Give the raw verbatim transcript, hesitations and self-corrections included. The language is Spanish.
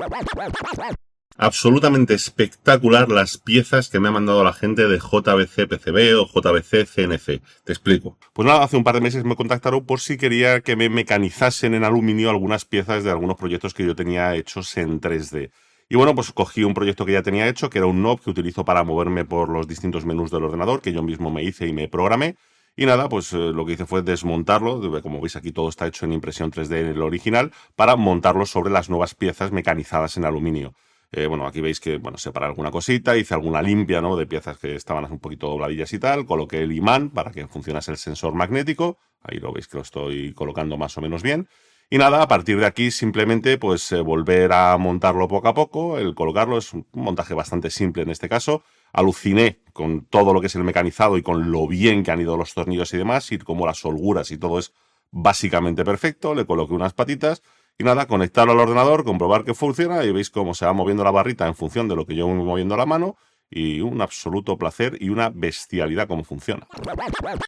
Absolutamente espectacular las piezas que me ha mandado la gente de J B C P C B o J B C C N C. Te explico. Pues nada, hace un par de meses me contactaron por si quería que me mecanizasen en aluminio algunas piezas de algunos proyectos que yo tenía hechos en tres D. Y bueno, pues cogí un proyecto que ya tenía hecho, que era un knob que utilizo para moverme por los distintos menús del ordenador, que yo mismo me hice y me programé. Y nada, pues eh, lo que hice fue desmontarlo, como veis aquí todo está hecho en impresión tres D en el original, para montarlo sobre las nuevas piezas mecanizadas en aluminio. Eh, bueno, aquí veis que, bueno, separé alguna cosita, hice alguna limpia, ¿no?, de piezas que estaban un poquito dobladillas y tal, coloqué el imán para que funcionase el sensor magnético, ahí lo veis que lo estoy colocando más o menos bien, y nada, a partir de aquí simplemente pues eh, volver a montarlo poco a poco, el colocarlo es un montaje bastante simple en este caso. Aluciné con todo lo que es el mecanizado y con lo bien que han ido los tornillos y demás, y como las holguras y todo es básicamente perfecto, le coloqué unas patitas. Y nada, conectarlo al ordenador, comprobar que funciona y veis cómo se va moviendo la barrita en función de lo que yo voy moviendo la mano y un absoluto placer y una bestialidad cómo funciona.